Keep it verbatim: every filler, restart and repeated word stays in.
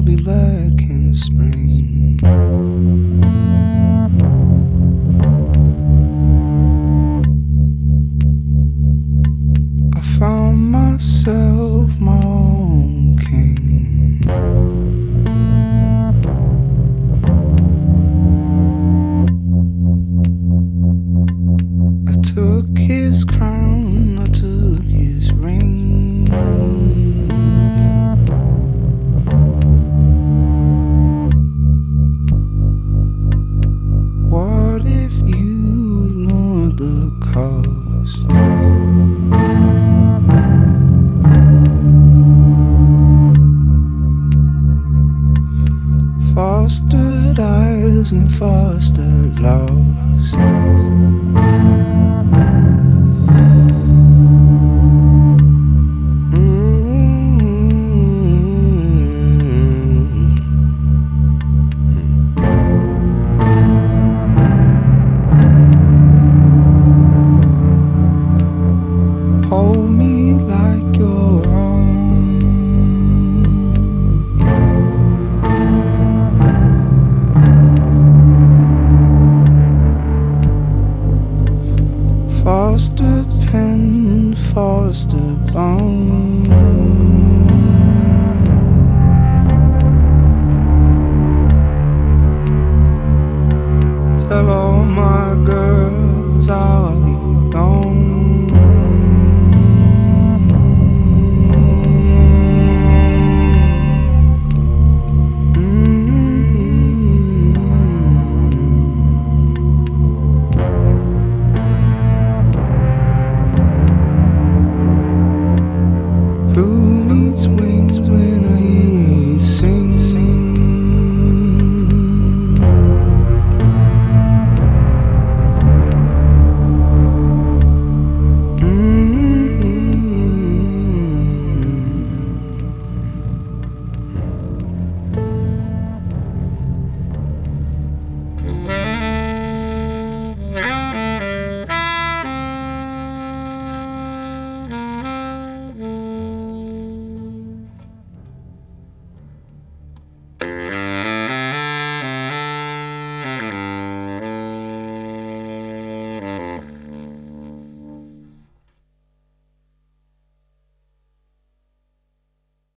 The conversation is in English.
be back in spring. I found myself my own king. I took his crown, I took his ring. What if you ignored the cost? Fostered eyes and fostered loss. Hold me like your own. Foster pen, foster bone. Tell all my girls I'll be gone.